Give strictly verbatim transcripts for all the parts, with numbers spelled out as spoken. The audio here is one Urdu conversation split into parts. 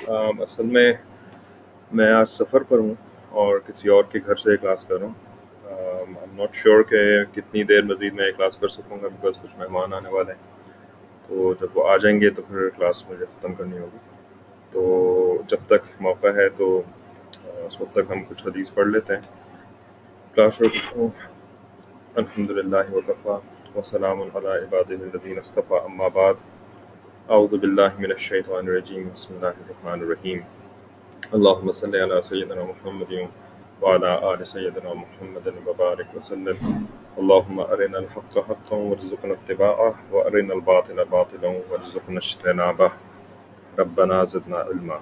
آم، اصل میں میں آج سفر پر ہوں اور کسی اور کے گھر سے کلاس کر رہا ہوں. آئی ایم ناٹ شیور کہ کتنی دیر مزید میں کلاس کر سکوں گا، بیکاز کچھ مہمان آنے والے ہیں. تو جب وہ آ جائیں گے تو پھر کلاس مجھے ختم کرنی ہوگی. تو جب تک موقع ہے تو آ، اس وقت تک ہم کچھ حدیث پڑھ لیتے ہیں. کلاس شروع کرتا ہوں. الحمد للہ وکفا وسلام علی عبادہ الذین اصطفیٰ، اما بعد. اعوذ باللہ من الشیطان الرجیم، بسم اللہ الرحمن الرحیم. اللہم صلی علی سیدنا محمد وعلی آل سیدنا محمد وبارک وسلم. اللہم ارنا الحق حقا وارزقنا اتباعہ وارنا الباطل باطلا وارزقنا اجتنابہ. ربنا زدنا علما.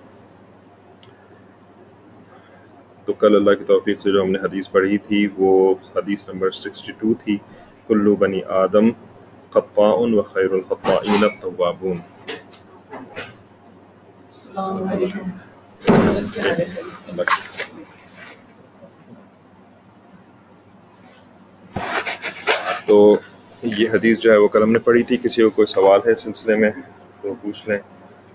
تو کل اللہ کی توفیق سے جو ہم نے حدیث پڑھی تھی وہ حدیث نمبر سکسٹی ٹو تھی. کلو بنی آدم خطاء وخیر الخطائین التوابون. السلام علیکم. تو یہ حدیث جو ہے وہ کل ہم نے پڑھی تھی. کسی کو کوئی سوال ہے اس سلسلے میں تو پوچھ لیں.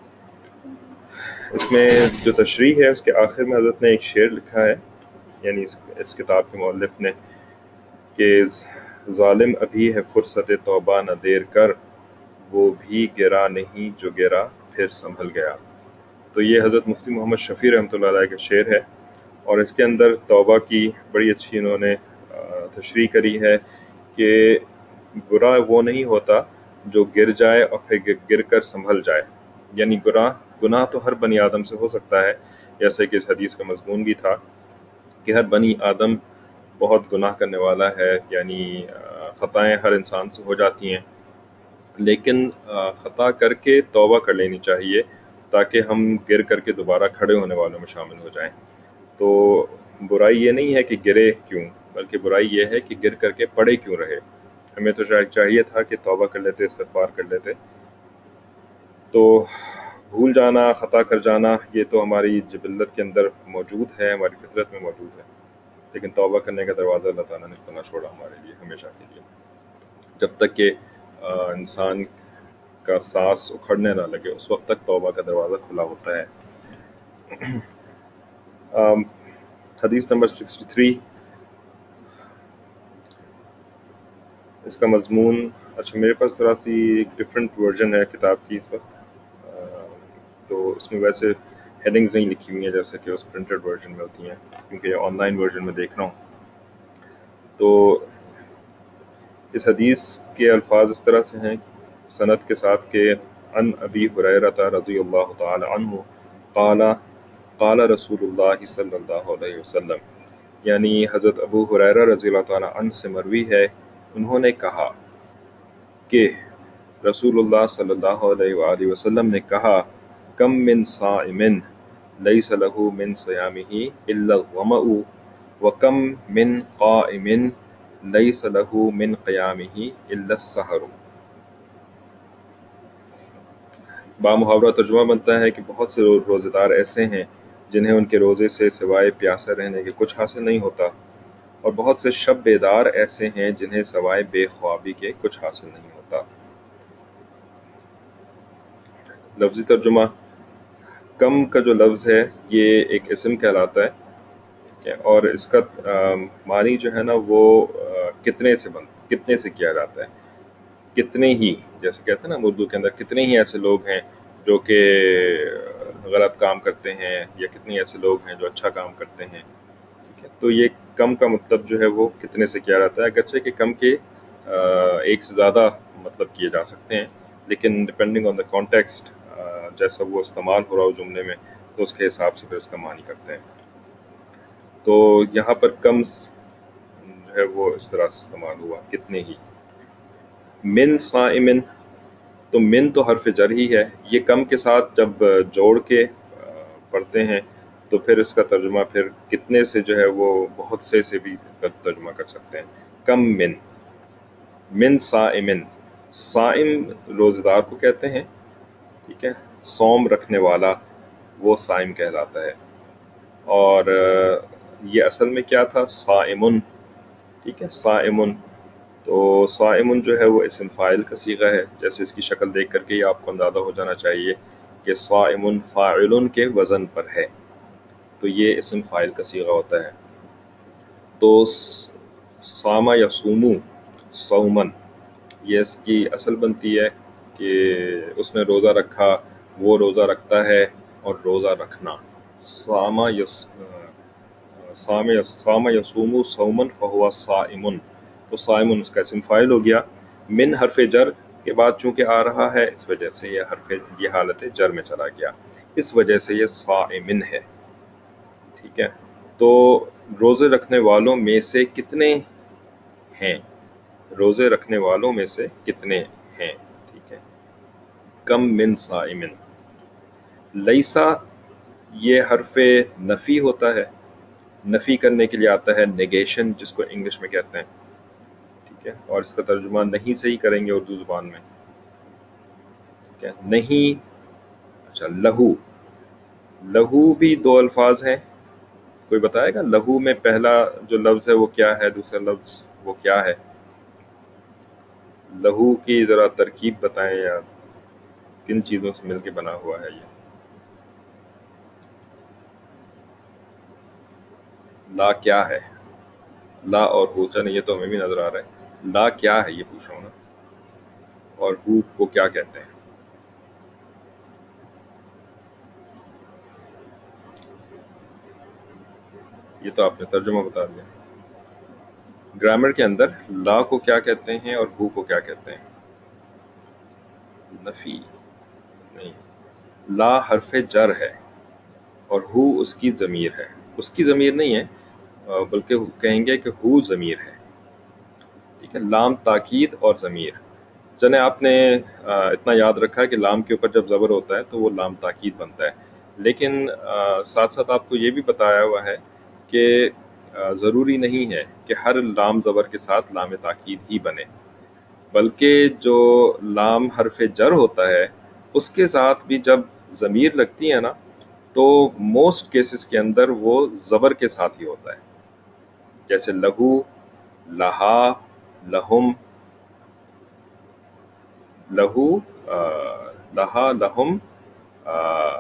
اس میں جو تشریح ہے اس کے آخر میں حضرت نے ایک شعر لکھا ہے، یعنی اس, اس کتاب کے مؤلف نے، کہ ظالم ابھی ہے فرصت توبہ نہ دیر کر، وہ بھی گرا نہیں جو گرا پھر سنبھل گیا. تو یہ حضرت مفتی محمد شفیع رحمۃ اللہ علیہ کا شعر ہے، اور اس کے اندر توبہ کی بڑی اچھی انہوں نے تشریح کری ہے کہ برا وہ نہیں ہوتا جو گر جائے اور پھر گر کر سنبھل جائے. یعنی گناہ گناہ تو ہر بنی آدم سے ہو سکتا ہے، جیسے کہ اس حدیث کا مضمون بھی تھا کہ ہر بنی آدم بہت گناہ کرنے والا ہے، یعنی خطائیں ہر انسان سے ہو جاتی ہیں، لیکن خطا کر کے توبہ کر لینی چاہیے تاکہ ہم گر کر کے دوبارہ کھڑے ہونے والوں میں شامل ہو جائیں. تو برائی یہ نہیں ہے کہ گرے کیوں، بلکہ برائی یہ ہے کہ گر کر کے پڑے کیوں رہے. ہمیں تو چاہیے تھا کہ توبہ کر لیتے، استغفار کر لیتے. تو بھول جانا، خطا کر جانا، یہ تو ہماری جبلت کے اندر موجود ہے، ہماری فطرت میں موجود ہے، لیکن توبہ کرنے کا دروازہ اللہ تعالیٰ نے کھلا چھوڑا ہمارے لیے ہمیشہ کے لیے. جب تک کہ انسان کا سانس اکھڑنے نہ لگے اس وقت تک توبہ کا دروازہ کھلا ہوتا ہے. حدیث نمبر سکسٹی تھری، اس کا مضمون، اچھا میرے پاس تھوڑا سی ایک ڈفرینٹ ورژن ہے کتاب کی اس وقت، تو اس میں ویسے ہیڈنگز نہیں لکھی ہوئی ہیں جیسے کہ اس پرنٹڈ ورژن میں ہوتی ہیں، کیونکہ آن لائن ورژن میں دیکھ رہا ہوں. تو اس حدیث کے الفاظ اس طرح سے ہیں سند کے ساتھ کہ عن ابی ہریرہ رضی اللہ تعالی عنہ قال قال رسول اللہ صلی اللہ علیہ وسلم، یعنی حضرت ابو ہریرہ رضی اللہ تعالی عنہ سے مروی ہے، انہوں نے کہا کہ رسول اللہ صلی اللہ علیہ وآلہ وسلم نے کہا، کم من صائم لیس له من صیامہ الا الظمأ وکم من قائم لیس له من قیامہ الا السحر. بامحاورہ ترجمہ بنتا ہے کہ بہت سے روزے دار ایسے ہیں جنہیں ان کے روزے سے سوائے پیاسے رہنے کے کچھ حاصل نہیں ہوتا، اور بہت سے شب بیدار ایسے ہیں جنہیں سوائے بے خوابی کے کچھ حاصل نہیں ہوتا. لفظی ترجمہ، کم کا جو لفظ ہے یہ ایک اسم کہلاتا ہے، اور اس کا معنی جو ہے نا وہ کتنے سے بن کتنے سے کیا جاتا ہے. کتنے ہی، جیسے کہتے ہیں نا اردو کے اندر، کتنے ہی ایسے لوگ ہیں جو کہ غلط کام کرتے ہیں، یا کتنے ایسے لوگ ہیں جو اچھا کام کرتے ہیں. ٹھیک ہے، تو یہ کم کا مطلب جو ہے وہ کتنے سے کیا جاتا ہے، اگرچہ کہ کم کے ایک سے زیادہ مطلب کیے جا سکتے ہیں، لیکن ڈپینڈنگ آن دا کانٹیکسٹ جیسا وہ استعمال ہو رہا ہو جملے میں تو اس کے حساب سے پھر اس کا معنی کرتے ہیں. تو یہاں پر کم جو ہے وہ اس طرح سے استعمال ہوا، کتنے ہی. من صائمن، تو من تو حرف جر ہی ہے، یہ کم کے ساتھ جب جوڑ کے پڑھتے ہیں تو پھر اس کا ترجمہ پھر کتنے سے جو ہے وہ بہت سے سے بھی ترجمہ کر سکتے ہیں. کم من من صائمن، صائم روزہ دار کو کہتے ہیں، ٹھیک ہے، صوم رکھنے والا وہ صائم کہلاتا ہے. اور یہ اصل میں کیا تھا، صائمن، ٹھیک ہے، صائمن. تو صائمن جو ہے وہ اسم فاعل کا صیغہ ہے، جیسے اس کی شکل دیکھ کر کے ہی آپ کو اندازہ ہو جانا چاہیے کہ صائم فاعل کے وزن پر ہے، تو یہ اسم فاعل کا صیغہ ہوتا ہے. تو صام یصوم صومن، یہ اس کی اصل بنتی ہے کہ اس نے روزہ رکھا، وہ روزہ رکھتا ہے، اور روزہ رکھنا. صام یس صام صام یصوم صومن فہو صائم، تو صائم اس کا اسم فاعل ہو گیا. من حرف جر کے بعد چونکہ آ رہا ہے، اس وجہ سے یہ حرف یہ حالت جر میں چلا گیا، اس وجہ سے یہ صائمن ہے. ٹھیک ہے، تو روزے رکھنے والوں میں سے کتنے ہیں، روزے رکھنے والوں میں سے کتنے ہیں. ٹھیک ہے، کم من صائمن. لیسا یہ حرف نفی ہوتا ہے، نفی کرنے کے لیے آتا ہے، نیگیشن جس کو انگلش میں کہتے ہیں. ٹھیک ہے، اور اس کا ترجمہ نہیں صحیح کریں گے اردو زبان میں. ٹھیک ہے، نہیں. اچھا، لہو، لہو بھی دو الفاظ ہیں، کوئی بتائے گا لہو میں پہلا جو لفظ ہے وہ کیا ہے، دوسرا لفظ وہ کیا ہے؟ لہو کی ذرا ترکیب بتائیں، یا کن چیزوں سے مل کے بنا ہوا ہے یہ؟ لا کیا ہے؟ لا اور ہو، چلیں یہ تو ہمیں بھی نظر آ رہا ہے. لا کیا ہے یہ پوچھ رہا ہوں نا، اور ہو کو کیا کہتے ہیں؟ یہ تو آپ نے ترجمہ بتا دیا. گرامر کے اندر لا کو کیا کہتے ہیں اور ہو کو کیا کہتے ہیں؟ نفی نہیں، لا حرف جر ہے اور ہو اس کی ضمیر ہے. اس کی ضمیر نہیں ہے، آ، بلکہ کہیں گے کہ ہو ضمیر ہے. ٹھیک ہے، لام تاکید اور ضمیر. چلیں آپ نے آ، اتنا یاد رکھا کہ لام کے اوپر جب زبر ہوتا ہے تو وہ لام تاکید بنتا ہے، لیکن آ، ساتھ ساتھ آپ کو یہ بھی بتایا ہوا ہے کہ آ، ضروری نہیں ہے کہ ہر لام زبر کے ساتھ لام تاکید ہی بنے، بلکہ جو لام حرف جر ہوتا ہے اس کے ساتھ بھی جب ضمیر لگتی ہے نا، تو موسٹ کیسز کے اندر وہ زبر کے ساتھ ہی ہوتا ہے. جیسے لہو، لہا، لہم. لہو، آ، لہا، لہم، آ،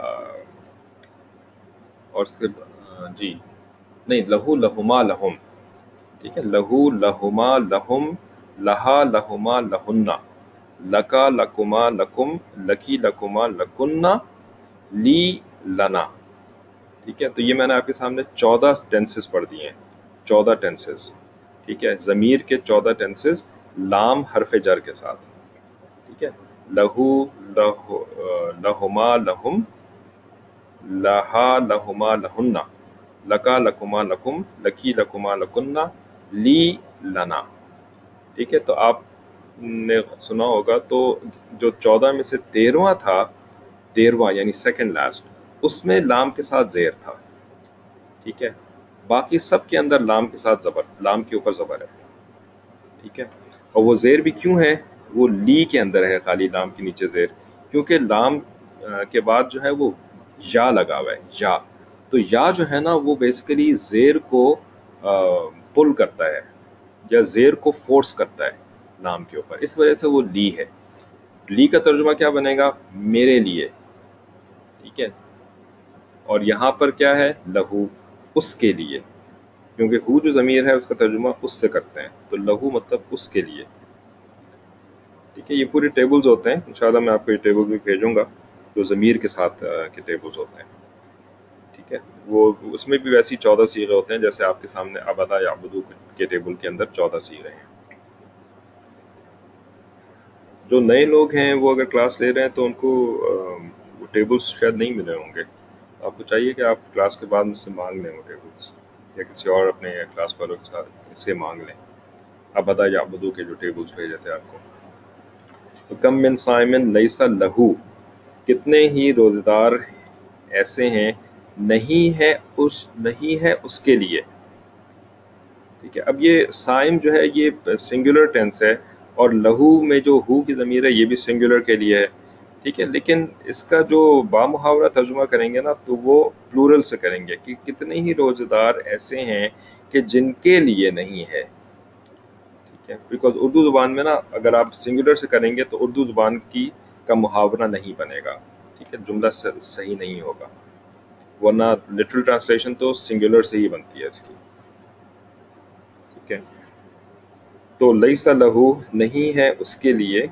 اور اس کے آ، جی نہیں، لہو، لہما، لہم. ٹھیک ہے، لہو، لہما، لہم، لہا، لہما، لہنہ، لکا، لکما، لکم، لکی، لکما، لکنہ، لی، لنا. ٹھیک ہے، تو یہ میں نے آپ کے سامنے چودہ ٹینسز پڑھ دیے ہیں، چودہ ٹینسز. ٹھیک ہے، ضمیر کے چودہ ٹینسز لام حرف جر کے ساتھ. ٹھیک ہے، لہو، لہو، لہما، لہم، لہا، لہما، لہنہ، لکا، لکما، لکم، لکی، لکما، لکنہ، لی، لنا. ٹھیک ہے، تو آپ نے سنا ہوگا تو جو چودہ میں سے تیرواں تھا، تیرواں یعنی سیکنڈ لاسٹ، اس میں لام کے ساتھ زیر تھا. ٹھیک ہے، باقی سب کے اندر لام کے ساتھ زبر، لام کے اوپر زبر ہے. ٹھیک ہے، اور وہ زیر بھی کیوں ہے؟ وہ لی کے اندر ہے، خالی لام کے نیچے زیر، کیونکہ لام آ، کے بعد جو ہے وہ یا لگا ہوا ہے، یا. تو یا جو ہے نا وہ بیسیکلی زیر کو پل کرتا ہے یا زیر کو فورس کرتا ہے لام کے اوپر، اس وجہ سے وہ لی ہے. لی کا ترجمہ کیا بنے گا؟ میرے لیے. ٹھیک ہے، اور یہاں پر کیا ہے؟ لہو، اس کے لیے، کیونکہ ہو جو ضمیر ہے اس کا ترجمہ اس سے کرتے ہیں، تو لہو مطلب اس کے لیے. ٹھیک ہے، یہ پورے ٹیبلز ہوتے ہیں، انشاءاللہ میں آپ کو یہ ٹیبل بھی بھیجوں گا جو ضمیر کے ساتھ آ، کے ٹیبلز ہوتے ہیں. ٹھیک ہے، وہ اس میں بھی ویسی چودہ صیغے ہوتے ہیں جیسے آپ کے سامنے عبدا یعبدو کے ٹیبل کے اندر چودہ صیغے ہیں. جو نئے لوگ ہیں وہ اگر کلاس لے رہے ہیں تو ان کو آ، وہ ٹیبلز شاید نہیں ملے ہوں گے. آپ کو چاہیے کہ آپ کلاس کے بعد مجھ سے مانگ لیں وہ ٹیبلز، یا کسی اور اپنے کلاس والوں کے ساتھ اس سے مانگ لیں. عبدا یعبدو کے جو ٹیبلز بھیجے تھے آپ کو. تو کم من صائمن لیسا لہو، کتنے ہی روزہ دار ایسے ہیں نہیں ہے اس نہیں ہے اس کے لیے. ٹھیک ہے، اب یہ صائم جو ہے یہ سنگولر ٹینس ہے، اور لہو میں جو ہو کی ضمیر ہے یہ بھی سنگولر کے لیے ہے. ٹھیک ہے، لیکن اس کا جو با محاورہ ترجمہ کریں گے نا تو وہ پلورل سے کریں گے کہ کتنے ہی روزہ دار ایسے ہیں کہ جن کے لیے نہیں ہے. ٹھیک ہے، بیکاز اردو زبان میں نا اگر آپ سنگولر سے کریں گے تو اردو زبان کی کا محاورہ نہیں بنے گا. ٹھیک ہے، جملہ صحیح نہیں ہوگا، ورنہ لٹرل ٹرانسلیشن تو سنگولر سے ہی بنتی ہے اس کی. ٹھیک ہے، تو لیس لہو نہیں ہے اس کے لیے،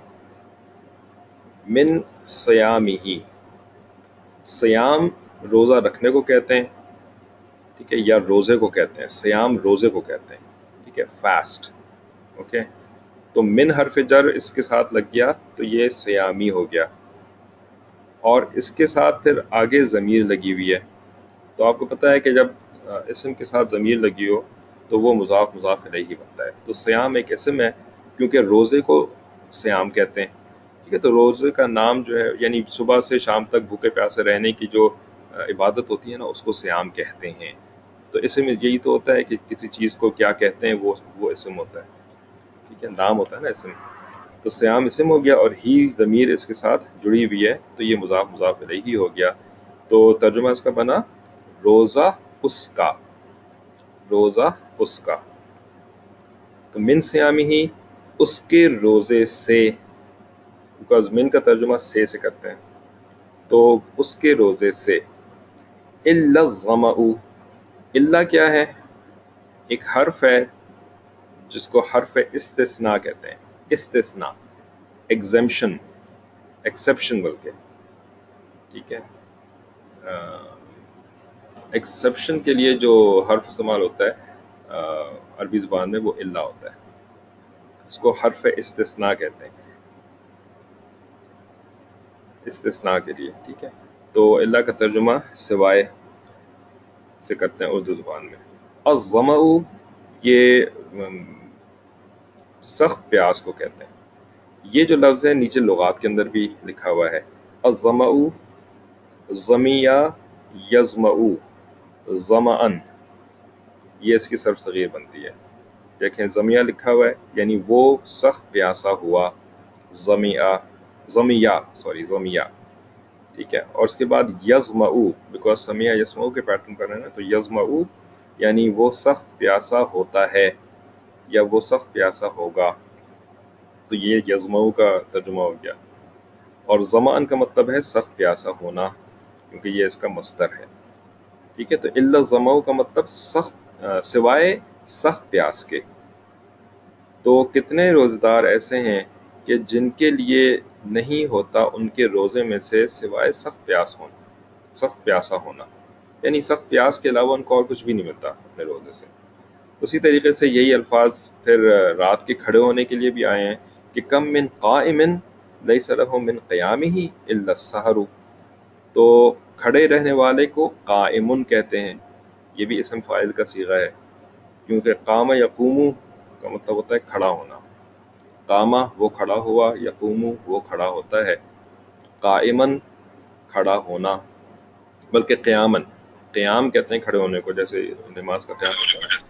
من صیامہ، صیام روزہ رکھنے کو کہتے ہیں، ٹھیک ہے، یا روزے کو کہتے ہیں، صیام روزے کو کہتے ہیں، ٹھیک ہے، فاسٹ. اوکے، تو من حرف جر اس کے ساتھ لگ گیا تو یہ صیامی ہو گیا، اور اس کے ساتھ پھر آگے ضمیر لگی ہوئی ہے. تو آپ کو پتہ ہے کہ جب اسم کے ساتھ ضمیر لگی ہو تو وہ مضاف مضاف الیہ بنتا ہے. تو صیام ایک اسم ہے کیونکہ روزے کو صیام کہتے ہیں، ٹھیک ہے. تو روزے کا نام جو ہے یعنی صبح سے شام تک بھوکے پیاسے رہنے کی جو عبادت ہوتی ہے نا، اس کو صیام کہتے ہیں. تو اسم یہی تو ہوتا ہے کہ کسی چیز کو کیا کہتے ہیں، وہ وہ اسم ہوتا ہے، ٹھیک ہے، نام ہوتا ہے نا اسم. تو صیام اسم ہو گیا اور ہی ضمیر اس کے ساتھ جڑی ہوئی ہے تو یہ مضاف مضاف الیہ ہو گیا. تو ترجمہ اس کا بنا روزہ اس کا، روزہ اس کا. تو من صیامہ ہی اس کے روزے سے، بیکاز من کا ترجمہ سے سے کرتے ہیں، تو اس کے روزے سے. الا الظمأ، الا کیا ہے؟ ایک حرف ہے جس کو حرف استثناء کہتے ہیں. استثناء، ایگزمپشن، ایکسیپشن بلکہ، ٹھیک ہے. ایکسیپشن کے لیے جو حرف استعمال ہوتا ہے عربی زبان میں وہ الا ہوتا ہے، اس کو حرف استثناء کہتے ہیں، استثناء کے لیے. ٹھیک ہے، تو الا کا ترجمہ سوائے سے کرتے ہیں اردو زبان میں. الظمأ یہ سخت پیاس کو کہتے ہیں. یہ جو لفظ ہے نیچے لغات کے اندر بھی لکھا ہوا ہے. الظمأ ظمیا یظمأ ظمأن، یہ اس کی صرف صغیر بنتی ہے. دیکھیں ظمیا لکھا ہوا ہے یعنی وہ سخت پیاسا ہوا، ظمیا ظمیا سوری ظمیا، ٹھیک ہے. اور اس کے بعد یظمأ، بیکاز سمیا یسمعو کے پیٹرن پر ہے نا، تو یظمأ یعنی وہ سخت پیاسا ہوتا ہے یا وہ سخت پیاسا ہوگا. تو یہ یظمأ کا ترجمہ ہو گیا. اور ظمأن کا مطلب ہے سخت پیاسا ہونا، کیونکہ یہ اس کا مصدر ہے. ٹھیک ہے، تو الا الظمأ کا مطلب سخت سوائے سخت پیاس کے. تو کتنے روزہ دار ایسے ہیں کہ جن کے لیے نہیں ہوتا ان کے روزے میں سے سوائے سخت پیاس ہونا، سخت پیاسا ہونا، یعنی سخت پیاس کے علاوہ ان کو اور کچھ بھی نہیں ملتا اپنے روزے سے. اسی طریقے سے یہی الفاظ پھر رات کے کھڑے ہونے کے لیے بھی آئے ہیں کہ کم من قائم لیس لہ من قیامہ الا السحر. تو کھڑے رہنے والے کو قائمن کہتے ہیں، یہ بھی اسم فاعل کا صیغہ ہے، کیونکہ قام یقوم کا مطلب ہوتا ہے کھڑا ہونا. قامہ وہ کھڑا ہوا، یقوم وہ کھڑا ہوتا ہے. قائمن کھڑا ہونا، بلکہ قیامن، قیام کہتے ہیں کھڑے ہونے کو، جیسے نماز کا قیام ہوتا ہے.